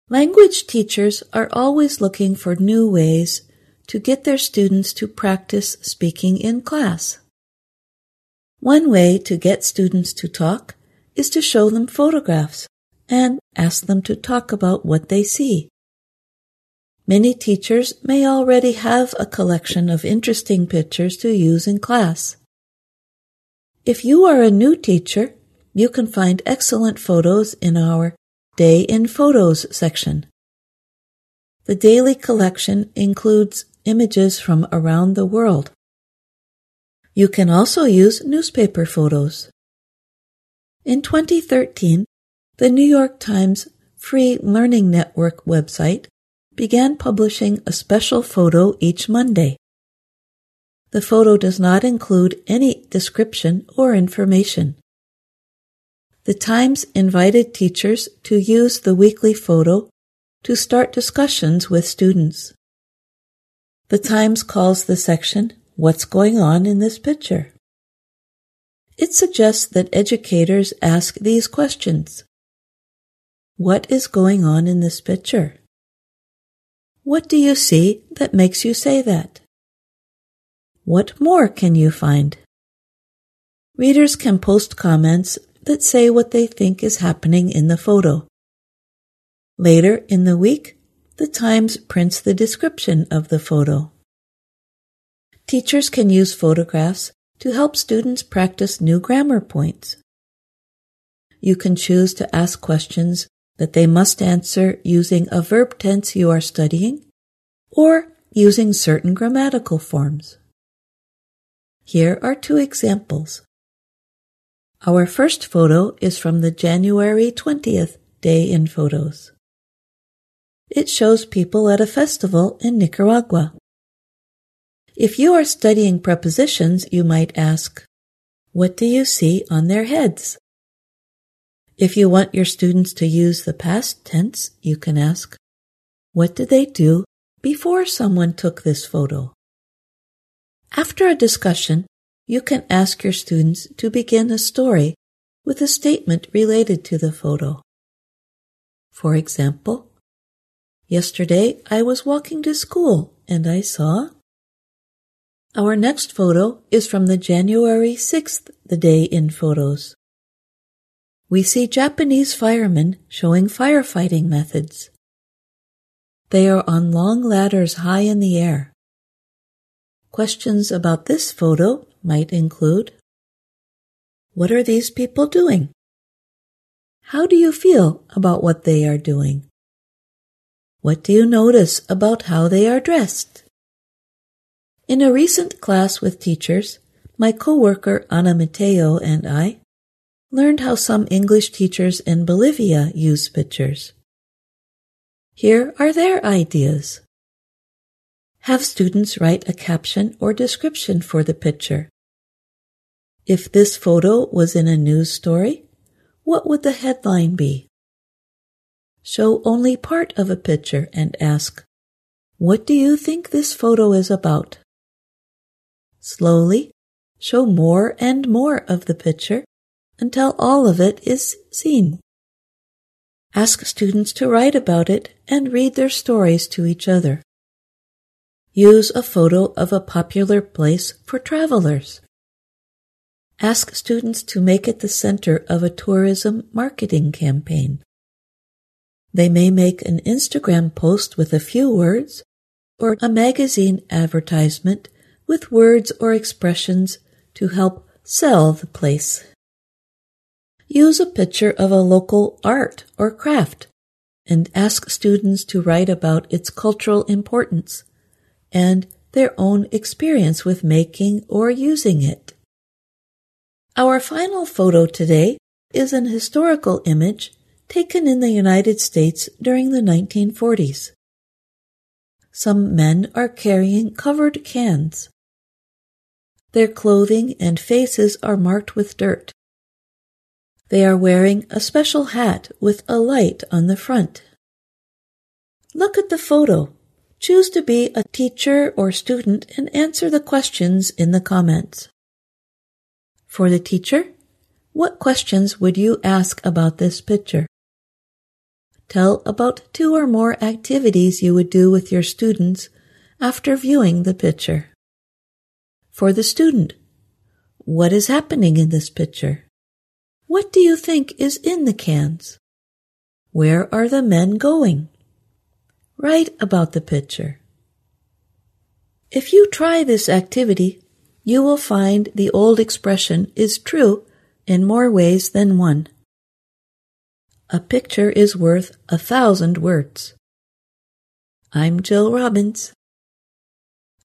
Language teachers are always looking for new ways to get their students to practice speaking in class. One way to get students to talk is to show them photographs and ask them to talk about what they see. Many teachers may already have a collection of interesting pictures to use in class. If you are a new teacher, you can find excellent photos in our Day in Photos section. The daily collection includes images from around the world. You can also use newspaper photos. In 2013, the New York Times Free Learning Network website began publishing a special photo each Monday. The photo does not include any description or information. The Times invited teachers to use the weekly photo to start discussions with students. The Times calls the section, "What's going on in this picture?" It suggests that educators ask these questions. What is going on in this picture? What do you see that makes you say that? What more can you find? Readers can post comments that say what they think is happening in the photo. Later in the week, the Times prints the description of the photo. Teachers can use photographs to help students practice new grammar points. You can choose to ask questions that they must answer using a verb tense you are studying or using certain grammatical forms. Here are 2 examples. Our first photo is from the January 20th Day in Photos. It shows people at a festival in Nicaragua. If you are studying prepositions, you might ask, "What do you see on their heads?" If you want your students to use the past tense, you can ask, "What did they do before someone took this photo?" After a discussion, you can ask your students to begin a story with a statement related to the photo. For example, "Yesterday I was walking to school and I saw..." Our next photo is from the January 6th Day in Photos. We see Japanese firemen showing firefighting methods. They are on long ladders high in the air. Questions about this photo might include, what are these people doing? How do you feel about what they are doing? What do you notice about how they are dressed? In a recent class with teachers, my coworker Ana Mateo and I learned how some English teachers in Bolivia use pictures. Here are their ideas. Have students write a caption or description for the picture. If this photo was in a news story, what would the headline be? Show only part of a picture and ask, what do you think this photo is about? Slowly, show more and more of the picture until all of it is seen. Ask students to write about it and read their stories to each other. Use a photo of a popular place for travelers. Ask students to make it the center of a tourism marketing campaign. They may make an Instagram post with a few words or a magazine advertisement with words or expressions to help sell the place. Use a picture of a local art or craft and ask students to write about its cultural importance and their own experience with making or using it. Our final photo today is an historical image taken in the United States during the 1940s. Some men are carrying covered cans. Their clothing and faces are marked with dirt. They are wearing a special hat with a light on the front. Look at the photo. Choose to be a teacher or student and answer the questions in the comments. For the teacher, what questions would you ask about this picture? tell about 2 or more activities you would do with your students after viewing the picture. For the student, what is happening in this picture? What do you think is in the cans? Where are the men going? Write about the picture. If you try this activity, you will find the old expression is true in more ways than one. A picture is worth 1,000 words. I'm Jill Robbins.